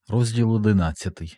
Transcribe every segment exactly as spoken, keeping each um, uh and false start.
Розділ одинадцятий.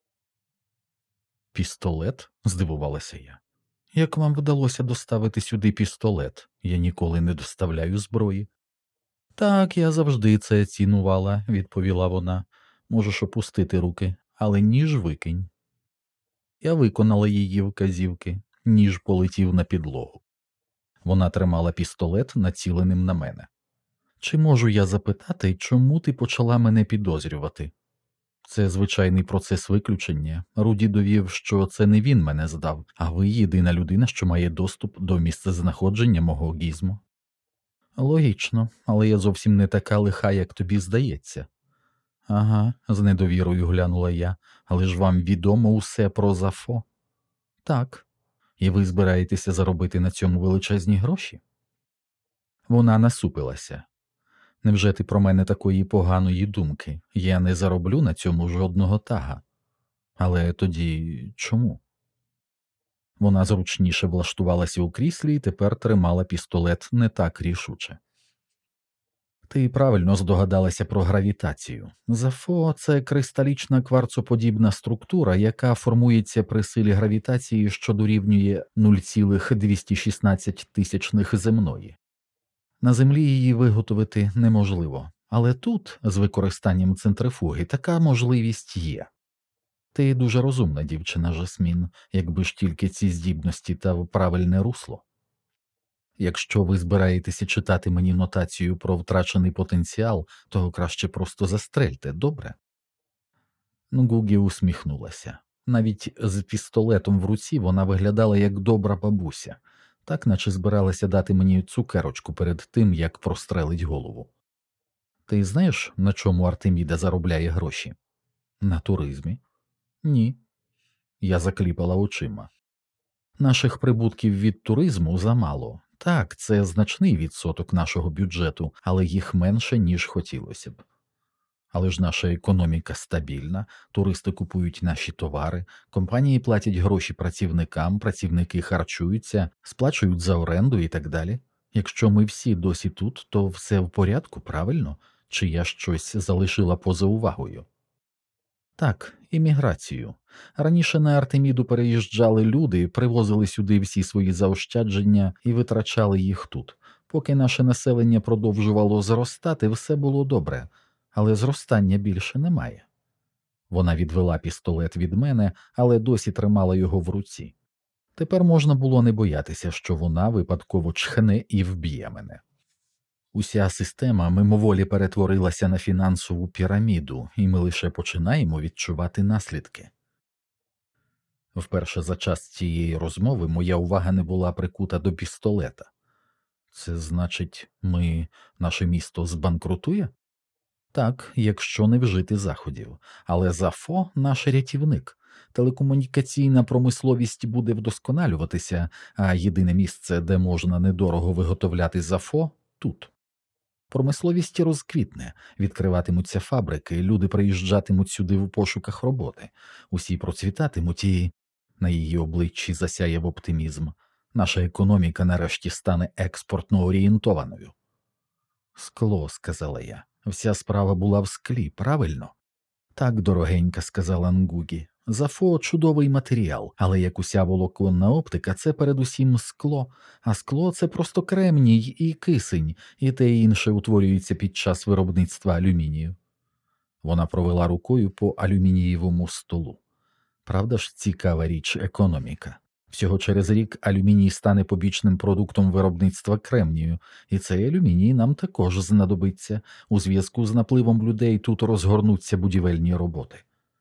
Пістолет? Здивувалася я. Як вам вдалося доставити сюди пістолет? Я ніколи не доставляю зброї. Так, я завжди це цінувала, відповіла вона. Можеш опустити руки, але ніж викинь. Я виконала її вказівки, ніж полетів на підлогу. Вона тримала пістолет, націленим на мене. Чи можу я запитати, чому ти почала мене підозрювати? Це звичайний процес виключення. Руді довів, що це не він мене здав, а ви єдина людина, що має доступ до місцезнаходження мого гізму. Логічно, але я зовсім не така лиха, як тобі здається. Ага, з недовірою глянула я, але ж вам відомо усе про Зафо? Так. І ви збираєтеся заробити на цьому величезні гроші? Вона насупилася. Невже ти про мене такої поганої думки? Я не зароблю на цьому жодного тага. Але тоді чому? Вона зручніше влаштувалася у кріслі і тепер тримала пістолет не так рішуче. Ти правильно здогадалася про гравітацію. Зафо – це кристалічна кварцоподібна структура, яка формується при силі гравітації, що дорівнює нуль цілих двісті шістнадцять тисячних земної. На Землі її виготовити неможливо, але тут, з використанням центрифуги, така можливість є. Ти дуже розумна дівчина, Жасмін, якби ж тільки ці здібності та в правильне русло. Якщо ви збираєтеся читати мені нотацію про втрачений потенціал, то краще просто застрельте, добре? Нгугі усміхнулася. Навіть з пістолетом в руці вона виглядала як добра бабуся, так наче збиралася дати мені цукерочку перед тим, як прострелить голову. Ти знаєш, на чому Артеміда заробляє гроші? На туризмі? Ні. Я закліпала очима. Наших прибутків від туризму замало. Так, це значний відсоток нашого бюджету, але їх менше, ніж хотілося б. Але ж наша економіка стабільна, туристи купують наші товари, компанії платять гроші працівникам, працівники харчуються, сплачують за оренду і так далі. Якщо ми всі досі тут, то все в порядку, правильно? Чи я щось залишила поза увагою? Так, імміграцію. Раніше на Артеміду переїжджали люди, привозили сюди всі свої заощадження і витрачали їх тут. Поки наше населення продовжувало зростати, все було добре, але зростання більше немає. Вона відвела пістолет від мене, але досі тримала його в руці. Тепер можна було не боятися, що вона випадково чхне і вб'є мене. Уся система мимоволі перетворилася на фінансову піраміду, і ми лише починаємо відчувати наслідки. Вперше за час цієї розмови моя увага не була прикута до пістолета. Це значить, ми, наше місто збанкрутує? Так, якщо не вжити заходів. Але Зафо – наш рятівник. Телекомунікаційна промисловість буде вдосконалюватися, а єдине місце, де можна недорого виготовляти Зафо – тут. Промисловість розквітне, відкриватимуться фабрики, люди приїжджатимуть сюди в пошуках роботи, усі процвітатимуть і... На її обличчі засяяв оптимізм. Наша економіка нарешті стане експортно орієнтованою. Скло, сказала я. Вся справа була в склі, правильно? Так, дорогенька, сказала Нгугі. Зафо – чудовий матеріал, але як уся волоконна оптика – це передусім скло, а скло – це просто кремній і кисень, і те інше утворюється під час виробництва алюмінію. Вона провела рукою по алюмінієвому столу. Правда ж цікава річ економіка? Всього через рік алюміній стане побічним продуктом виробництва кремнію, і цей алюміній нам також знадобиться. У зв'язку з напливом людей тут розгорнуться будівельні роботи.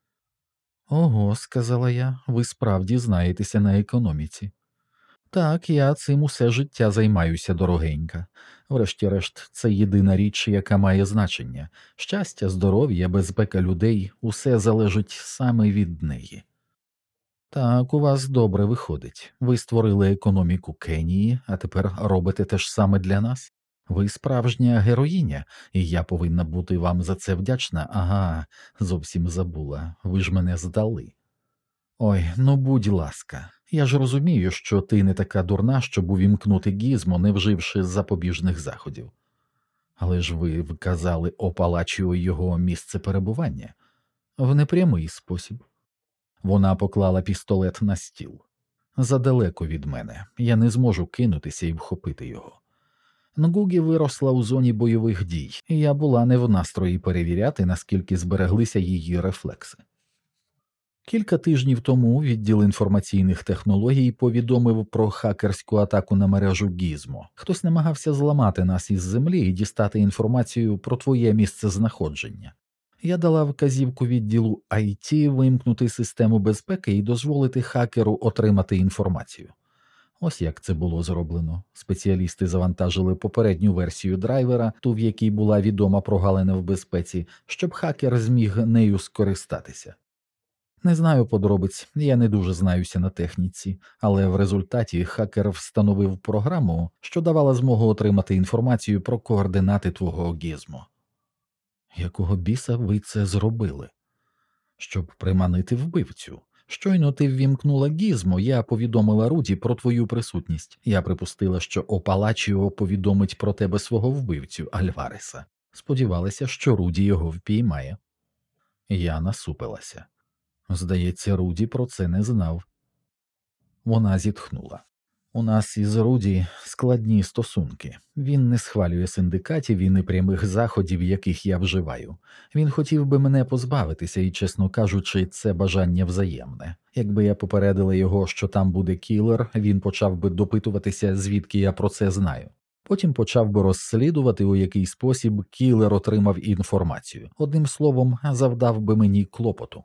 Ого, сказала я, ви справді знаєтеся на економіці. Так, я цим усе життя займаюся, дорогенька. Врешті-решт, це єдина річ, яка має значення. Щастя, здоров'я, безпека людей – усе залежить саме від неї. Так, у вас добре виходить. Ви створили економіку Кенії, а тепер робите те ж саме для нас? Ви справжня героїня, і я повинна бути вам за це вдячна. Ага, зовсім забула, ви ж мене здали. Ой, ну будь ласка, я ж розумію, що ти не така дурна, щоб увімкнути гізмо, не вживши запобіжних заходів. Але ж ви вказали О Палачіо його місце перебування. В непрямий спосіб. Вона поклала пістолет на стіл. Задалеко від мене, я не зможу кинутися і вхопити його. Нгугі виросла у зоні бойових дій, і я була не в настрої перевіряти, наскільки збереглися її рефлекси. Кілька тижнів тому відділ інформаційних технологій повідомив про хакерську атаку на мережу Гізмо. Хтось намагався зламати нас із землі і дістати інформацію про твоє місцезнаходження. Я дала вказівку відділу ай ті вимкнути систему безпеки і дозволити хакеру отримати інформацію. Ось як це було зроблено. Спеціалісти завантажили попередню версію драйвера, ту, в якій була відома прогалина в безпеці, щоб хакер зміг нею скористатися. Не знаю подробиць, я не дуже знаюся на техніці, але в результаті хакер встановив програму, що давала змогу отримати інформацію про координати твого Гізмо. Якого біса ви це зробили? Щоб приманити вбивцю. Щойно ти ввімкнула Гізмо, я повідомила Руді про твою присутність. Я припустила, що Опалачіо повідомить про тебе свого вбивцю, Альвареса. Сподівалася, що Руді його впіймає. Я насупилася. Здається, Руді про це не знав. Вона зітхнула. У нас із Руді складні стосунки. Він не схвалює синдикатів і непрямих заходів, яких я вживаю. Він хотів би мене позбавитися і, чесно кажучи, це бажання взаємне. Якби я попередила його, що там буде кілер, він почав би допитуватися, звідки я про це знаю. Потім почав би розслідувати, у який спосіб кілер отримав інформацію. Одним словом, завдав би мені клопоту.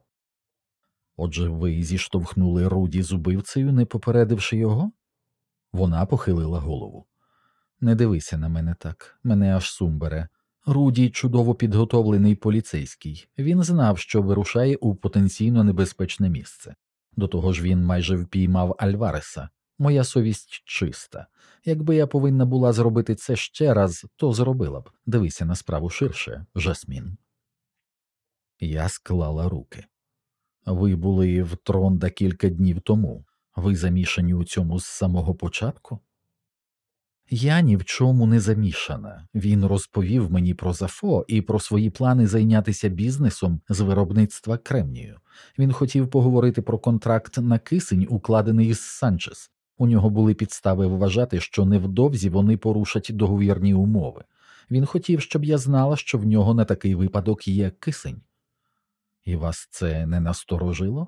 Отже, ви зіштовхнули Руді з убивцею, не попередивши його? Вона похилила голову. Не дивися на мене так, мене аж сум бере. Руді чудово підготовлений поліцейський. Він знав, що вирушає у потенційно небезпечне місце. До того ж він майже впіймав Альвареса. Моя совість чиста. Якби я повинна була зробити це ще раз, то зробила б. Дивися на справу ширше, Жасмін. Я склала руки. Ви були в Тронда кілька днів тому. Ви замішані у цьому з самого початку? Я ні в чому не замішана. Він розповів мені про Зафо і про свої плани зайнятися бізнесом з виробництва кремнію. Він хотів поговорити про контракт на кисень, укладений із Санчес. У нього були підстави вважати, що невдовзі вони порушать договірні умови. Він хотів, щоб я знала, що в нього на такий випадок є кисень. І вас це не насторожило?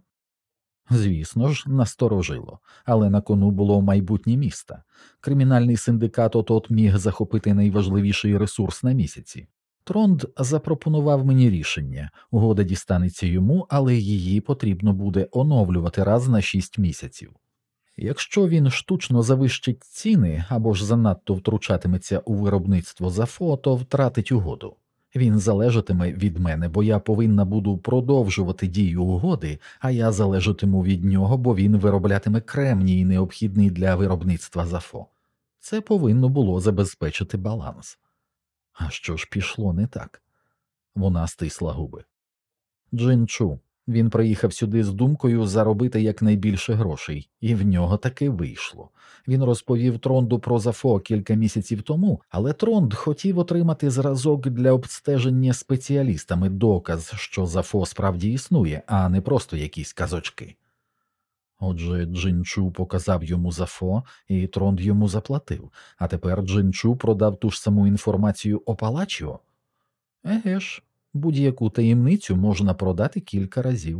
Звісно ж, насторожило, але на кону було майбутнє міста. Кримінальний синдикат от-от міг захопити найважливіший ресурс на місяці. Тронд запропонував мені рішення, угода дістанеться йому, але її потрібно буде оновлювати раз на шість місяців. Якщо він штучно завищить ціни або ж занадто втручатиметься у виробництво Зафо, то втратить угоду. Він залежатиме від мене, бо я повинна буду продовжувати дію угоди, а я залежатиму від нього, бо він вироблятиме кремній, необхідний для виробництва Зафо. Це повинно було забезпечити баланс. А що ж пішло не так? Вона стисла губи. Джин-Чу. Він приїхав сюди з думкою заробити якнайбільше грошей, і в нього таки вийшло. Він розповів Тронду про Зафо кілька місяців тому, але Тронд хотів отримати зразок для обстеження спеціалістами, доказ, що Зафо справді існує, а не просто якісь казочки. Отже, Джин-Чу показав йому Зафо, і Тронд йому заплатив, а тепер Джин-Чу продав ту ж саму інформацію Опалачіо? Еге ж. Будь-яку таємницю можна продати кілька разів.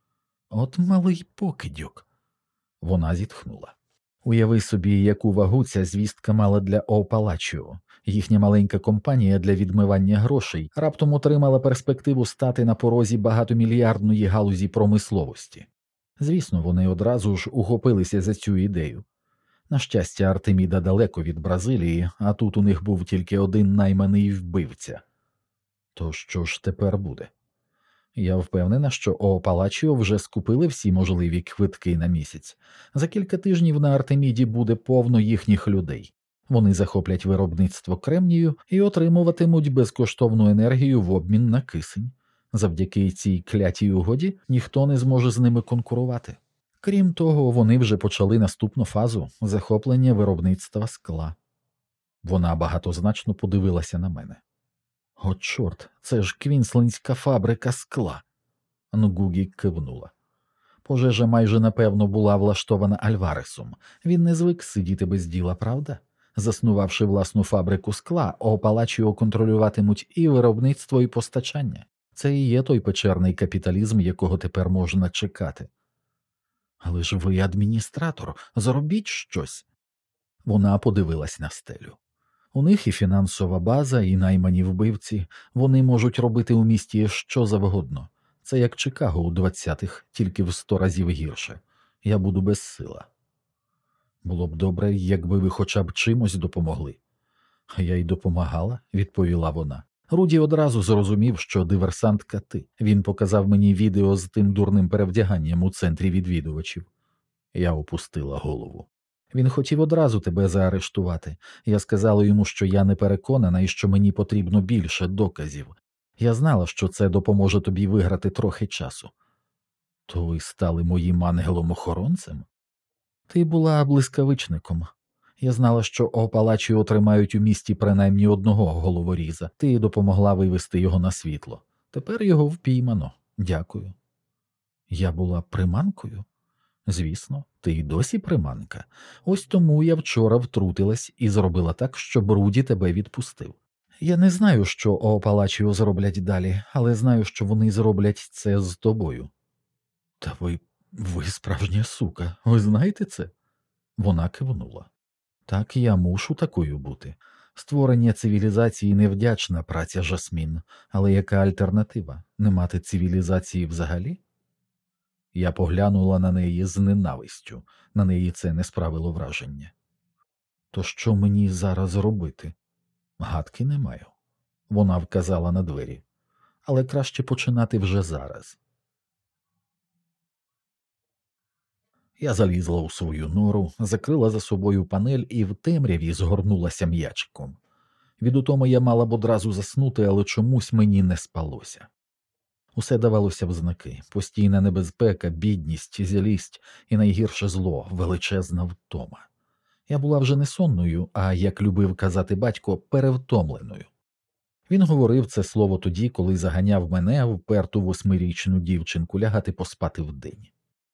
От малий покидьок. Вона зітхнула. Уяви собі, яку вагу ця звістка мала для Опалачіо. Їхня маленька компанія для відмивання грошей раптом отримала перспективу стати на порозі багатомільярдної галузі промисловості. Звісно, вони одразу ж ухопилися за цю ідею. На щастя, Артеміда далеко від Бразилії, а тут у них був тільки один найманий вбивця. То що ж тепер буде? Я впевнена, що Опалачіо вже скупили всі можливі квитки на місяць. За кілька тижнів на Артеміді буде повно їхніх людей. Вони захоплять виробництво кремнію і отримуватимуть безкоштовну енергію в обмін на кисень. Завдяки цій клятій угоді ніхто не зможе з ними конкурувати. Крім того, вони вже почали наступну фазу – захоплення виробництва скла. Вона багатозначно подивилася на мене. О, чорт, це ж квінслендська фабрика скла. Нгугі кивнула. Пожежа майже напевно була влаштована Альваресом. Він не звик сидіти без діла, правда? Заснувавши власну фабрику скла, Опалачіо контролюватимуть і виробництво, і постачання. Це і є той печерний капіталізм, якого тепер можна чекати. Але ж ви адміністратор, зробіть щось. Вона подивилась на стелю. У них і фінансова база, і наймані вбивці. Вони можуть робити у місті що завгодно. Це як Чикаго у двадцятих, тільки в сто разів гірше. Я буду безсила. Було б добре, якби ви хоча б чимось допомогли. А я й допомагала, відповіла вона. Руді одразу зрозумів, що диверсантка ти. Він показав мені відео з тим дурним перевдяганням у центрі відвідувачів. Я опустила голову. Він хотів одразу тебе заарештувати. Я сказала йому, що я не переконана і що мені потрібно більше доказів. Я знала, що це допоможе тобі виграти трохи часу. То ви стали моїм ангелом-охоронцем? Ти була блискавичником. Я знала, що Опалачі отримають у місті принаймні одного головоріза. Ти допомогла вивести його на світло. Тепер його впіймано. Дякую. Я була приманкою? Звісно, ти й досі приманка. Ось тому я вчора втрутилась і зробила так, щоб Руді тебе відпустив. Я не знаю, що Опалачіо зроблять далі, але знаю, що вони зроблять це з тобою. Та ви, ви справжня сука, ви знаєте це? Вона кивнула. Так, я мушу такою бути. Створення цивілізації невдячна праця, Жасмін, але яка альтернатива? Не мати цивілізації взагалі? Я поглянула на неї з ненавистю, на неї це не справило враження. То що мені зараз робити? Гадки не маю. Вона вказала на двері. Але краще починати вже зараз. Я залізла у свою нору, закрила за собою панель і в темряві згорнулася м'ячиком. Від утоми я мала б одразу заснути, але чомусь мені не спалося. Усе давалося в знаки. Постійна небезпека, бідність, злість і найгірше зло, величезна втома. Я була вже не сонною, а, як любив казати батько, перевтомленою. Він говорив це слово тоді, коли заганяв мене, вперту восьмирічну дівчинку, лягати поспати вдень.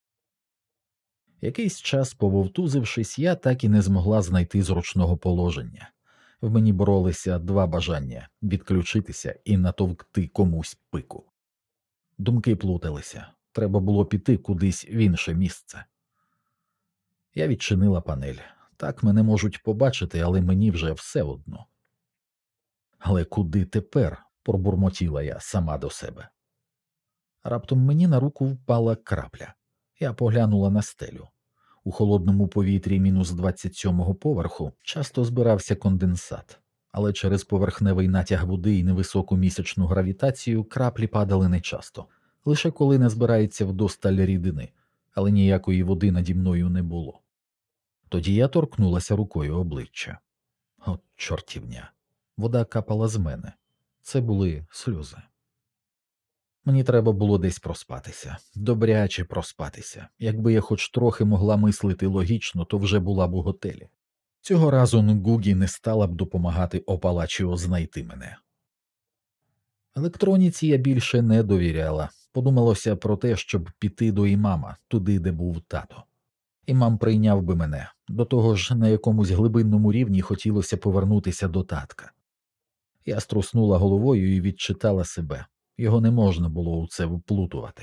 Якийсь час, пововтузившись, я так і не змогла знайти зручного положення. В мені боролися два бажання – відключитися і натовкти комусь пику. Думки плуталися. Треба було піти кудись в інше місце. Я відчинила панель. Так мене можуть побачити, але мені вже все одно. Але куди тепер? Пробурмотіла я сама до себе. Раптом мені на руку впала крапля. Я поглянула на стелю. У холодному повітрі мінус двадцять сьомого поверху часто збирався конденсат, але через поверхневий натяг води і невисоку місячну гравітацію краплі падали нечасто, лише коли не збирається вдосталь рідини, але ніякої води наді мною не було. Тоді я торкнулася рукою обличчя. От чортівня. Вода капала з мене. Це були сльози. Мені треба було десь проспатися, добряче проспатися. Якби я хоч трохи могла мислити логічно, то вже була б у готелі. Цього разу Нгугі не стала б допомагати Опалачіо знайти мене. Електроніці я більше не довіряла. Подумалося про те, щоб піти до імама, туди, де був тато. Імам прийняв би мене. До того ж, на якомусь глибинному рівні хотілося повернутися до татка. Я струснула головою і відчитала себе. Його не можна було у це вплутувати.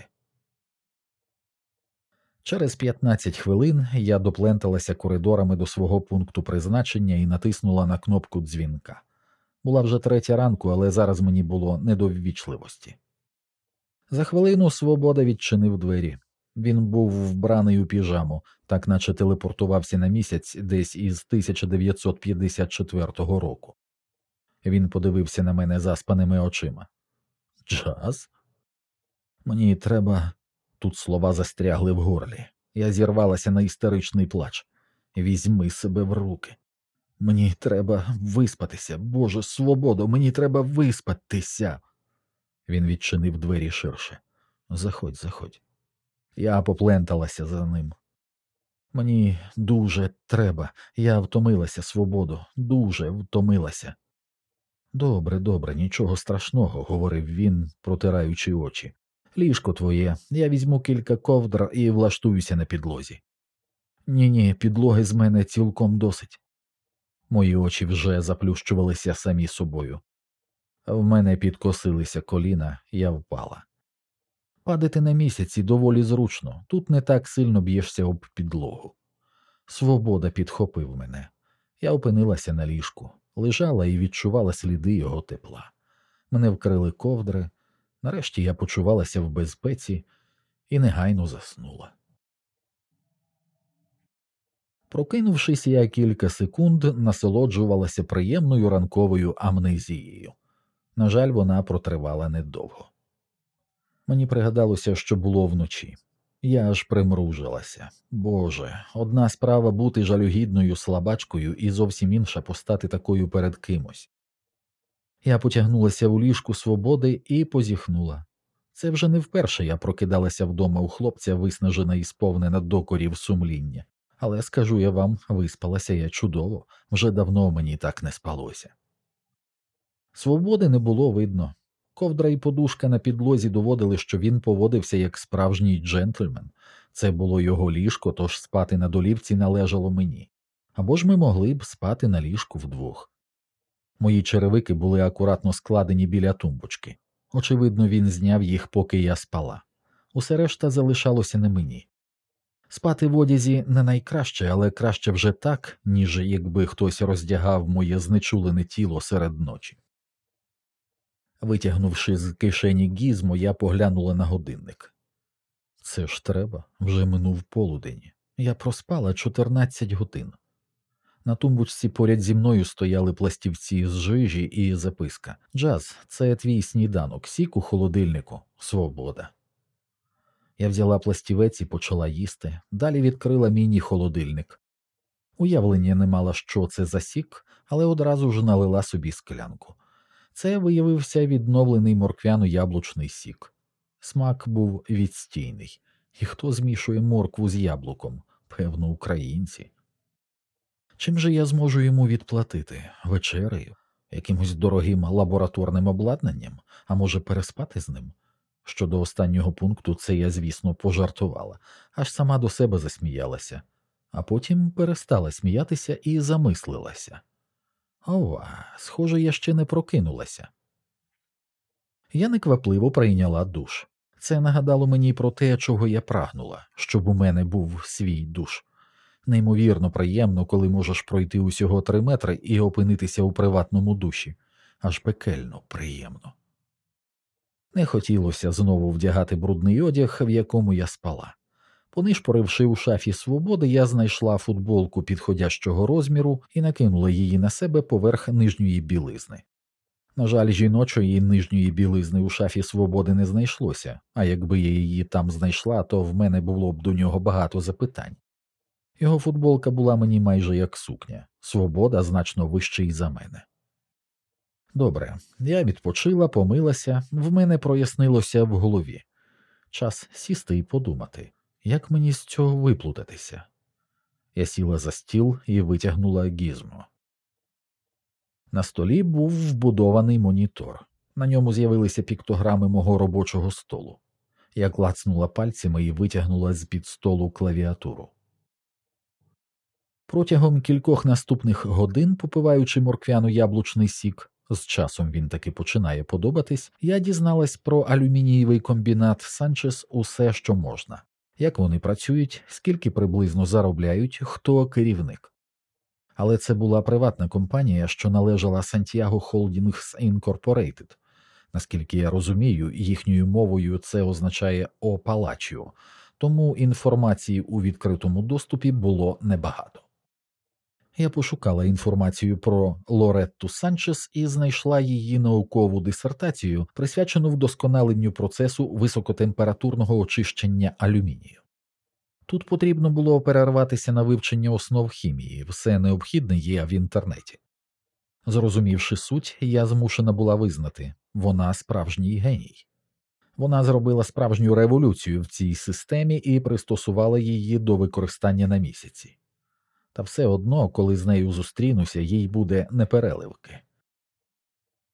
Через п'ятнадцять хвилин я допленталася коридорами до свого пункту призначення і натиснула на кнопку дзвінка. Була вже третя ранку, але зараз мені було не до ввічливості. За хвилину Свобода відчинив двері. Він був вбраний у піжаму, так наче телепортувався на місяць десь із тисяча дев'ятсот п'ятдесят четвертого року. Він подивився на мене заспаними очима. «Джаз? Мені треба...» Тут слова застрягли в горлі. Я зірвалася на істеричний плач. «Візьми себе в руки. Мені треба виспатися. Боже, Свободо, мені треба виспатися!» Він відчинив двері ширше. «Заходь, заходь». Я попленталася за ним. «Мені дуже треба. Я втомилася, Свободо, дуже втомилася». «Добре, добре, нічого страшного», — говорив він, протираючи очі. Ліжко твоє, я візьму кілька ковдр і влаштуюся на підлозі. Ні-ні, підлоги з мене цілком досить. Мої очі вже заплющувалися самі собою. В мене підкосилися коліна, я впала. Падати на місяці доволі зручно, тут не так сильно б'єшся об підлогу. Свобода підхопив мене. Я опинилася на ліжку, лежала і відчувала сліди його тепла. Мене вкрили ковдри, нарешті я почувалася в безпеці і негайно заснула. Прокинувшись, я кілька секунд насолоджувалася приємною ранковою амнезією. На жаль, вона протривала недовго. Мені пригадалося, що було вночі. Я аж примружилася. Боже, одна справа бути жалюгідною слабачкою і зовсім інша постати такою перед кимось. Я потягнулася у ліжку свободи і позіхнула. Це вже не вперше я прокидалася вдома у хлопця, виснажена і сповнена докорів сумління. Але, скажу я вам, виспалася я чудово, вже давно мені так не спалося. Свободи не було видно. Ковдра і подушка на підлозі доводили, що він поводився як справжній джентльмен. Це було його ліжко, тож спати на долівці належало мені. Або ж ми могли б спати на ліжку вдвох. Мої черевики були акуратно складені біля тумбочки. Очевидно, він зняв їх, поки я спала. Усе решта залишалося на мені. Спати в одязі не найкраще, але краще вже так, ніж якби хтось роздягав моє знечулене тіло серед ночі. Витягнувши з кишені гізмо, я поглянула на годинник. Це ж треба, вже минув полудень. Я проспала чотирнадцять годин. На тумбочці поряд зі мною стояли пластівці з жижі і записка. «Джаз, це твій сніданок, сік у холодильнику, свобода». Я взяла пластівець і почала їсти, далі відкрила міні-холодильник. Уявлення не мала, що це за сік, але одразу ж налила собі склянку. Це виявився відновлений морквяно-яблучний сік. Смак був відстійний. І хто змішує моркву з яблуком? Певно, українці. Чим же я зможу йому відплатити? Вечерею? Якимось дорогим лабораторним обладнанням? А може переспати з ним? Щодо останнього пункту це я, звісно, пожартувала, аж сама до себе засміялася, а потім перестала сміятися і замислилася. Ова, схоже, я ще не прокинулася. Я неквапливо прийняла душ. Це нагадало мені про те, чого я прагнула, щоб у мене був свій душ. Неймовірно приємно, коли можеш пройти усього три метри і опинитися у приватному душі. Аж пекельно приємно. Не хотілося знову вдягати брудний одяг, в якому я спала. Понишпоривши у шафі свободи, я знайшла футболку підходящого розміру і накинула її на себе поверх нижньої білизни. На жаль, жіночої нижньої білизни у шафі свободи не знайшлося, а якби я її там знайшла, то в мене було б до нього багато запитань. Його футболка була мені майже як сукня, свобода значно вищий за мене. Добре, я відпочила, помилася, в мене прояснилося в голові. Час сісти і подумати, як мені з цього виплутатися. Я сіла за стіл і витягнула гізмо. На столі був вбудований монітор. На ньому з'явилися піктограми мого робочого столу. Я клацнула пальцями і витягнула з-під столу клавіатуру. Протягом кількох наступних годин, попиваючи морквяно-яблучний сік, з часом він таки починає подобатись, я дізналась про алюмінієвий комбінат Санчес усе, що можна. Як вони працюють, скільки приблизно заробляють, хто керівник. Але це була приватна компанія, що належала Santiago Holdings Incorporated. Наскільки я розумію, їхньою мовою це означає «о палачіо», тому інформації у відкритому доступі було небагато. Я пошукала інформацію про Лоретту Санчес і знайшла її наукову дисертацію, присвячену вдосконаленню процесу високотемпературного очищення алюмінію. Тут потрібно було перерватися на вивчення основ хімії, все необхідне є в інтернеті. Зрозумівши суть, я змушена була визнати – вона справжній геній. Вона зробила справжню революцію в цій системі і пристосувала її до використання на місяці. Та все одно, коли з нею зустрінуся, їй буде непереливки.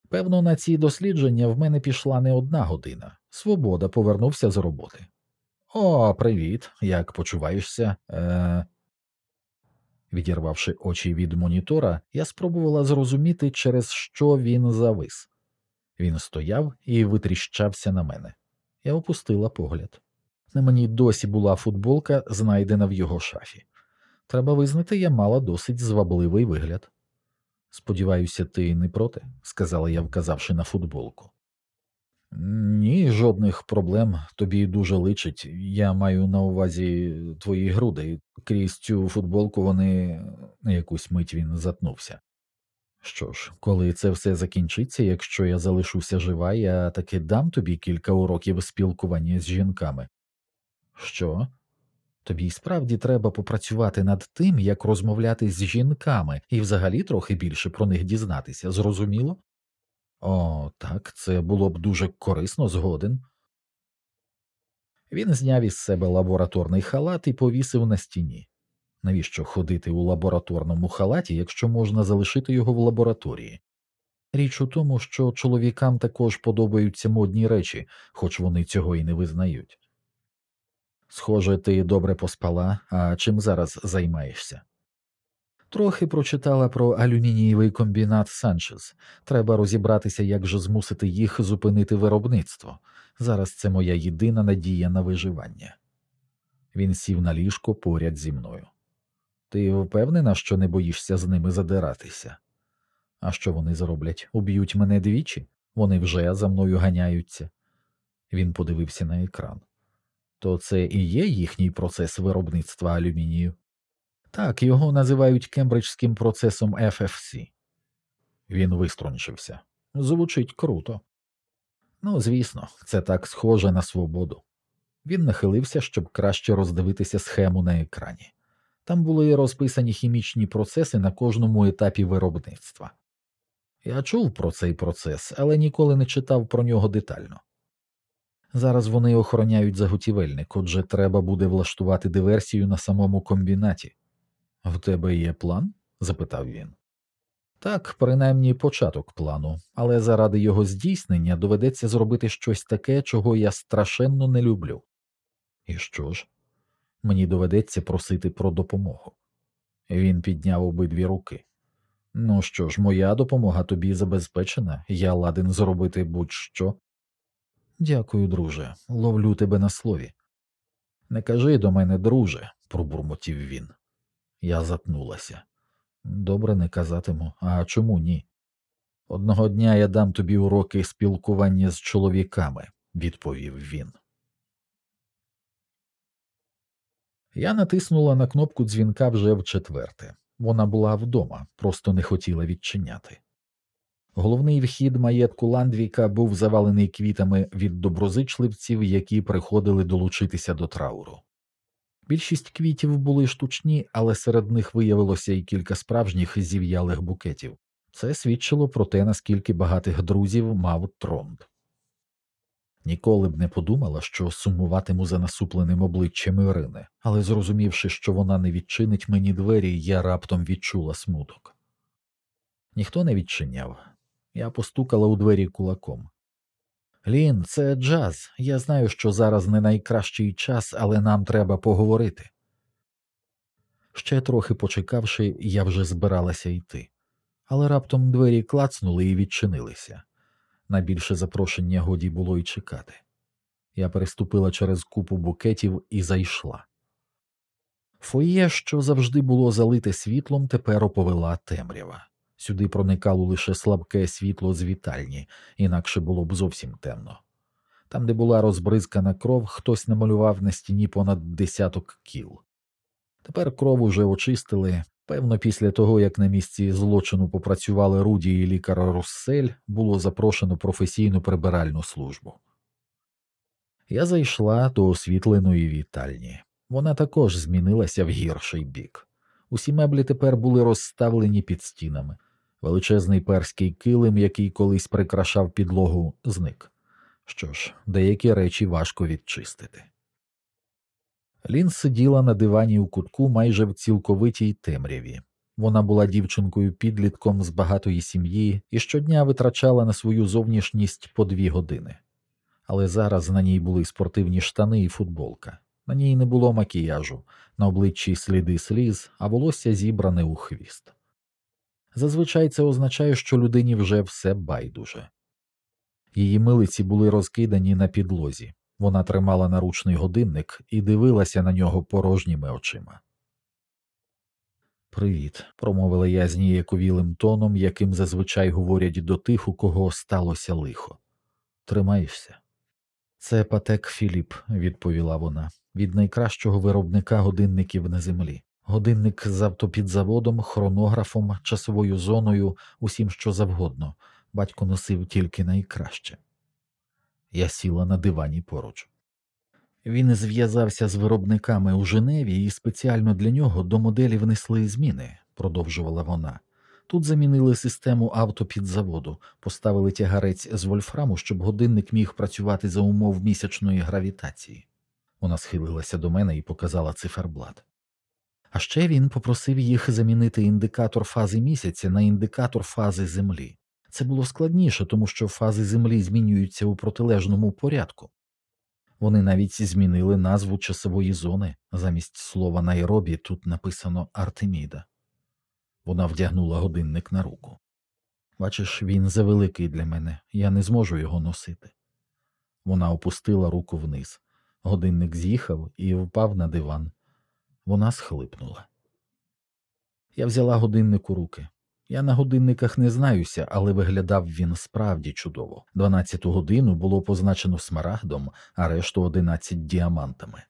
Певно, на ці дослідження в мене пішла не одна година. Свобода повернувся з роботи. О, привіт, як почуваєшся? Е... Відірвавши очі від монітора, я спробувала зрозуміти, через що він завис. Він стояв і витріщався на мене. Я опустила погляд. На мені досі була футболка, знайдена в його шафі. Треба визнати, я мала досить звабливий вигляд. Сподіваюся, ти не проти, сказала я, вказавши на футболку. Ні, жодних проблем, тобі дуже личить. Я маю на увазі твої груди. Крізь цю футболку вони на якусь мить він затнувся. Що ж, коли це все закінчиться, якщо я залишуся жива, я таки дам тобі кілька уроків спілкування з жінками. Що? Тобі й справді треба попрацювати над тим, як розмовляти з жінками, і взагалі трохи більше про них дізнатися, зрозуміло? О, так, це було б дуже корисно, згоден. Він зняв із себе лабораторний халат і повісив на стіні. Навіщо ходити у лабораторному халаті, якщо можна залишити його в лабораторії? Річ у тому, що чоловікам також подобаються модні речі, хоч вони цього і не визнають. Схоже, ти добре поспала, а чим зараз займаєшся? Трохи прочитала про алюмінієвий комбінат Санчес. Треба розібратися, як же змусити їх зупинити виробництво. Зараз це моя єдина надія на виживання. Він сів на ліжко поряд зі мною. Ти впевнена, що не боїшся з ними задиратися? А що вони зроблять? Уб'ють мене двічі? Вони вже за мною ганяються. Він подивився на екран. То це і є їхній процес виробництва алюмінію? Так, його називають кембриджським процесом еф еф сі. Він виструнчився. Звучить круто. Ну, звісно, це так схоже на свободу. Він нахилився, щоб краще роздивитися схему на екрані. Там були розписані хімічні процеси на кожному етапі виробництва. Я чув про цей процес, але ніколи не читав про нього детально. Зараз вони охороняють заготівельник, отже треба буде влаштувати диверсію на самому комбінаті. «В тебе є план?» – запитав він. Так, принаймні початок плану, але заради його здійснення доведеться зробити щось таке, чого я страшенно не люблю. І що ж? Мені доведеться просити про допомогу. Він підняв обидві руки. Ну що ж, моя допомога тобі забезпечена, я ладен зробити будь-що. Дякую, друже, ловлю тебе на слові. Не кажи до мене, друже, пробурмотів він. Я затнулася. Добре, не казатиму. А чому ні? Одного дня я дам тобі уроки спілкування з чоловіками, відповів він. Я натиснула на кнопку дзвінка вже вчетверте. Вона була вдома, просто не хотіла відчиняти. Головний вхід маєтку Ландвіка був завалений квітами від доброзичливців, які приходили долучитися до трауру. Більшість квітів були штучні, але серед них виявилося і кілька справжніх зів'ялих букетів. Це свідчило про те, наскільки багатих друзів мав Тронд. Ніколи б не подумала, що сумуватиму за насупленим обличчям Ірини, але зрозумівши, що вона не відчинить мені двері, я раптом відчула смуток. Ніхто не відчиняв. Я постукала у двері кулаком. «Лін, це Джаз. Я знаю, що зараз не найкращий час, але нам треба поговорити». Ще трохи почекавши, я вже збиралася йти. Але раптом двері клацнули і відчинилися. На більше запрошення годі було й чекати. Я переступила через купу букетів і зайшла. Фоє, що завжди було залите світлом, тепер оповила темрява. Сюди проникало лише слабке світло з вітальні, інакше було б зовсім темно. Там, де була розбризкана кров, хтось намалював на стіні понад десяток кіл. Тепер кров уже очистили. Певно, після того, як на місці злочину попрацювали Руді і лікар Руссель, було запрошено професійну прибиральну службу. Я зайшла до освітленої вітальні. Вона також змінилася в гірший бік. Усі меблі тепер були розставлені під стінами. Величезний перський килим, який колись прикрашав підлогу, зник. Що ж, деякі речі важко відчистити. Лін сиділа на дивані у кутку майже в цілковитій темряві. Вона була дівчинкою-підлітком з багатої сім'ї і щодня витрачала на свою зовнішність по дві години. Але зараз на ній були спортивні штани і футболка. На ній не було макіяжу, на обличчі сліди сліз, а волосся зібране у хвіст. Зазвичай це означає, що людині вже все байдуже. Її милиці були розкидані на підлозі. Вона тримала наручний годинник і дивилася на нього порожніми очима. «Привіт», – промовила я зніяковілим тоном, яким зазвичай говорять до тих, у кого сталося лихо. «Тримаєшся?» «Це Патек Філіп», – відповіла вона, – «від найкращого виробника годинників на землі. Годинник з автопідзаводом, хронографом, часовою зоною, усім що завгодно. Батько носив тільки найкраще». Я сіла на дивані поруч. Він зв'язався з виробниками у Женеві і спеціально для нього до моделі внесли зміни, продовжувала вона. Тут замінили систему автопідзаводу, поставили тягарець з вольфраму, щоб годинник міг працювати за умов місячної гравітації. Вона схилилася до мене і показала циферблат. А ще він попросив їх замінити індикатор фази місяця на індикатор фази Землі. Це було складніше, тому що фази Землі змінюються у протилежному порядку. Вони навіть змінили назву часової зони. Замість слова Найробі тут написано Артеміда. Вона вдягнула годинник на руку. Бачиш, він завеликий для мене, я не зможу його носити. Вона опустила руку вниз. Годинник з'їхав і впав на диван. Вона схлипнула. Я взяла годинник у руки. Я на годинниках не знаюся, але виглядав він справді чудово. Дванадцяту годину було позначено смарагдом, а решту одинадцять діамантами.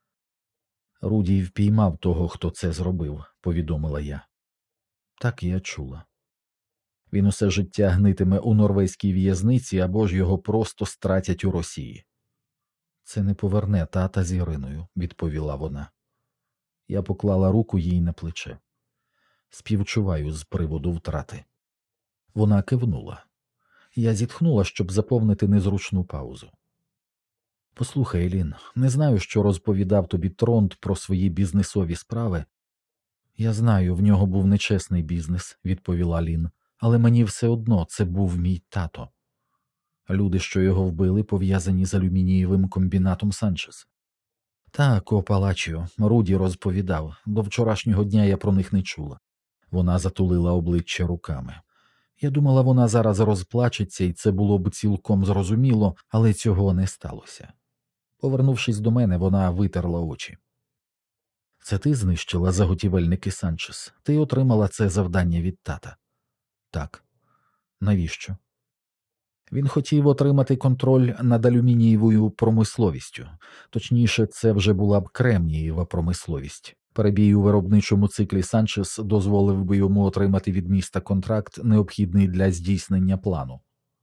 Руді впіймав того, хто це зробив, повідомила я. Так я чула. Він усе життя гнитиме у норвезькій в'язниці або ж його просто стратять у Росії. Це не поверне тата з Іриною, відповіла вона. Я поклала руку їй на плече. Співчуваю з приводу втрати. Вона кивнула. Я зітхнула, щоб заповнити незручну паузу. Послухай, Лін, не знаю, що розповідав тобі Тронт про свої бізнесові справи. Я знаю, в нього був нечесний бізнес, відповіла Лін, але мені все одно це був мій тато. Люди, що його вбили, пов'язані з алюмінієвим комбінатом Санчес. Так, о Палачіо, Руді розповідав, до вчорашнього дня я про них не чула. Вона затулила обличчя руками. Я думала, вона зараз розплачеться, і це було б цілком зрозуміло, але цього не сталося. Повернувшись до мене, вона витерла очі. Це ти знищила заготівельники Санчес? Ти отримала це завдання від тата? Так. Навіщо? Він хотів отримати контроль над алюмінієвою промисловістю. Точніше, це вже була б кремнієва промисловість. Перебій у виробничому циклі Санчес дозволив би йому отримати від міста контракт, необхідний для здійснення плану.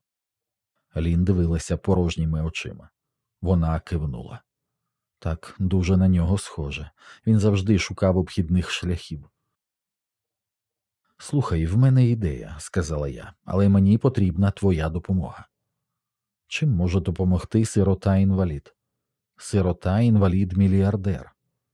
Лін дивилася порожніми очима. Вона кивнула. Так, дуже на нього схоже. Він завжди шукав обхідних шляхів. «Слухай, в мене ідея», – сказала я, – «але мені потрібна твоя допомога». «Чим може допомогти сирота-інвалід?» «Сирота-інвалід-мільярдер».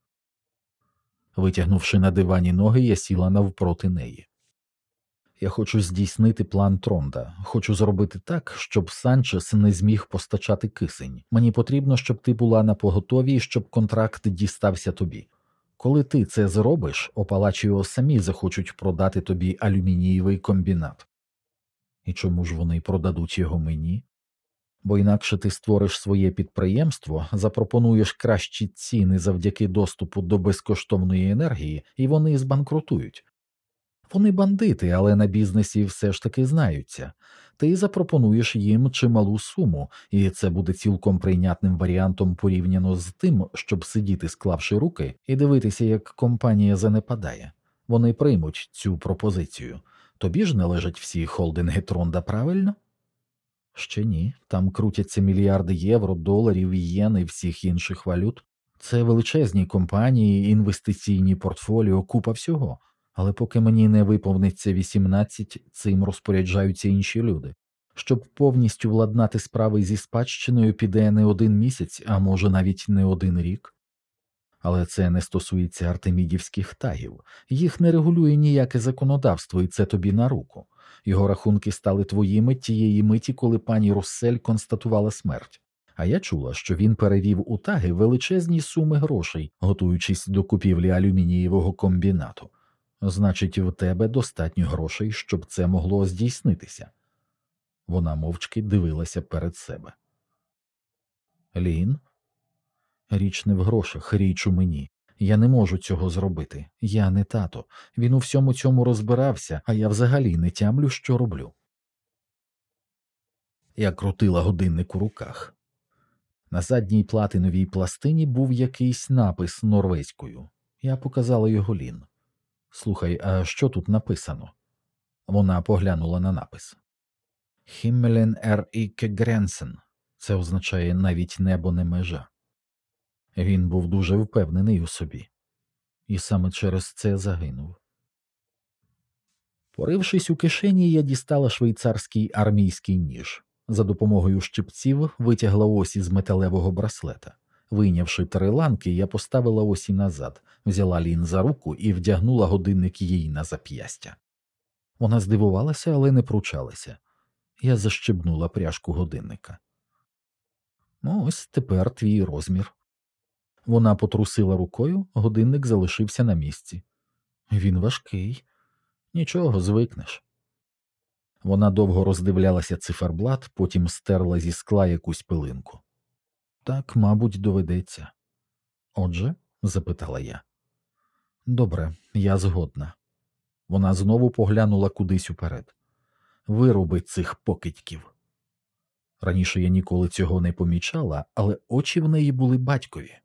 Витягнувши на дивані ноги, я сіла навпроти неї. «Я хочу здійснити план Тронда. Хочу зробити так, щоб Санчес не зміг постачати кисень. Мені потрібно, щоб ти була напоготові і щоб контракт дістався тобі. Коли ти це зробиш, Опалачіо самі захочуть продати тобі алюмінієвий комбінат». «І чому ж вони продадуть його мені?» «Бо інакше ти створиш своє підприємство, запропонуєш кращі ціни завдяки доступу до безкоштовної енергії, і вони збанкрутують. Вони бандити, але на бізнесі все ж таки знаються. Ти запропонуєш їм чималу суму, і це буде цілком прийнятним варіантом порівняно з тим, щоб сидіти, склавши руки, і дивитися, як компанія занепадає. Вони приймуть цю пропозицію. Тобі ж належать всі холдинги Тронда, правильно?» «Ще ні. Там крутяться мільярди євро, доларів, єн і всіх інших валют. Це величезні компанії, інвестиційні портфоліо, купа всього. Але поки мені не виповниться вісімнадцять, цим розпоряджаються інші люди. Щоб повністю владнати справи зі спадщиною, піде не один місяць, а може навіть не один рік. Але це не стосується артемідівських тагів. Їх не регулює ніяке законодавство, і це тобі на руку. Його рахунки стали твоїми тієї миті, коли пані Руссель констатувала смерть. А я чула, що він перевів у таги величезні суми грошей, готуючись до купівлі алюмінієвого комбінату. Значить, в тебе достатньо грошей, щоб це могло здійснитися. Вона мовчки дивилася перед себе. Лін? Річ не в грошах, річ у мені. Я не можу цього зробити. Я не тато. Він у всьому цьому розбирався, а я взагалі не тямлю, що роблю. Я крутила годинник у руках. На задній платиновій пластині був якийсь напис норвезькою. Я показала його Лін. Слухай, а що тут написано? Вона поглянула на напис. Himmelen er ikke grensen. Це означає навіть небо не межа. Він був дуже впевнений у собі. І саме через це загинув. Порившись у кишені, я дістала швейцарський армійський ніж. За допомогою щипців витягла осі з металевого браслета. Вийнявши три ланки, я поставила осі назад, взяла Лін за руку і вдягнула годинник їй на зап'ястя. Вона здивувалася, але не пручалася. Я защебнула пряжку годинника. Ну, ось тепер твій розмір. Вона потрусила рукою, годинник залишився на місці. Він важкий. Нічого, звикнеш. Вона довго роздивлялася циферблат, потім стерла зі скла якусь пилинку. Так, мабуть, доведеться. Отже? Запитала я. Добре, я згодна. Вона знову поглянула кудись уперед. Вируби цих покидьків. Раніше я ніколи цього не помічала, але очі в неї були батькові.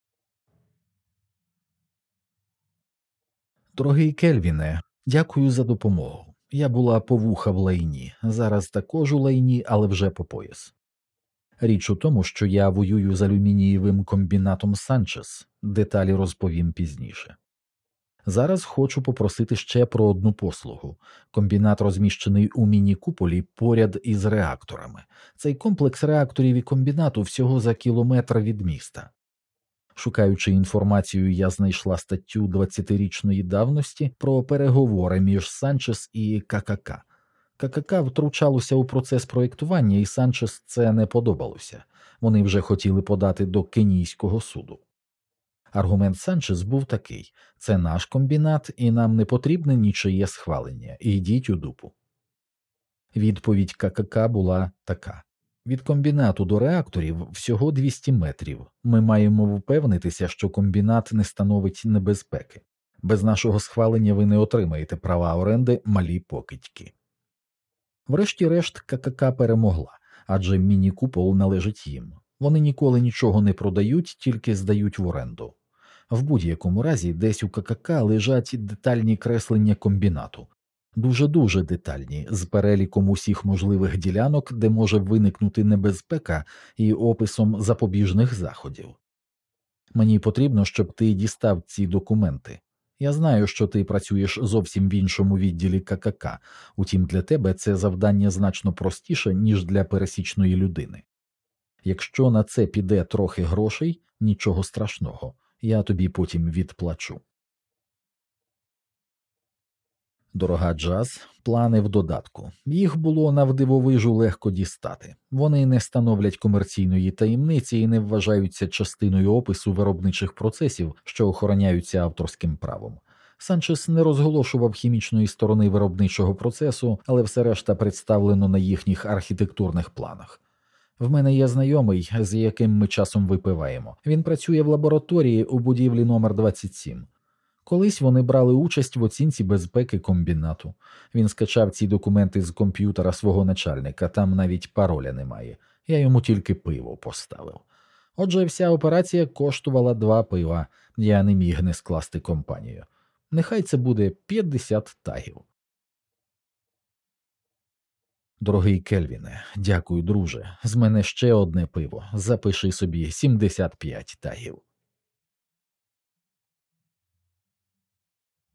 Дорогий Кельвіне, дякую за допомогу. Я була по вуха в лайні, зараз також у лайні, але вже по пояс. Річ у тому, що я воюю з алюмінієвим комбінатом Санчес, деталі розповім пізніше. Зараз хочу попросити ще про одну послугу. Комбінат розміщений у міні-куполі поряд із реакторами. Цей комплекс реакторів і комбінату всього за кілометр від міста. Шукаючи інформацію, я знайшла статтю двадцятирічної давності про переговори між Санчес і ККК. ККК втручалося у процес проєктування, і Санчес це не подобалося. Вони вже хотіли подати до Кенійського суду. Аргумент Санчес був такий: це наш комбінат, і нам не потрібне нічиє схвалення, ідіть у дупу. Відповідь ККК була така: від комбінату до реакторів всього двісті метрів. Ми маємо впевнитися, що комбінат не становить небезпеки. Без нашого схвалення ви не отримаєте права оренди, малі покидьки. Врешті-решт ККК перемогла, адже міні-купол належить їм. Вони ніколи нічого не продають, тільки здають в оренду. В будь-якому разі десь у ККК лежать детальні креслення комбінату. Дуже-дуже детальні, з переліком усіх можливих ділянок, де може виникнути небезпека, і описом запобіжних заходів. Мені потрібно, щоб ти дістав ці документи. Я знаю, що ти працюєш зовсім в іншому відділі ККК, утім для тебе це завдання значно простіше, ніж для пересічної людини. Якщо на це піде трохи грошей, нічого страшного, я тобі потім відплачу. Дорога Джаз, плани в додатку. Їх було навдивовижу легко дістати. Вони не становлять комерційної таємниці і не вважаються частиною опису виробничих процесів, що охороняються авторським правом. Санчес не розголошував хімічної сторони виробничого процесу, але все решта представлено на їхніх архітектурних планах. В мене є знайомий, з яким ми часом випиваємо. Він працює в лабораторії у будівлі номер двадцять сім. Колись вони брали участь в оцінці безпеки комбінату. Він скачав ці документи з комп'ютера свого начальника, там навіть пароля немає. Я йому тільки пиво поставив. Отже, вся операція коштувала два пива. Я не міг не скласти компанію. Нехай це буде п'ятдесят тагів. Дорогий Кельвіне, дякую, друже. З мене ще одне пиво. Запиши собі сімдесят п'ять тагів.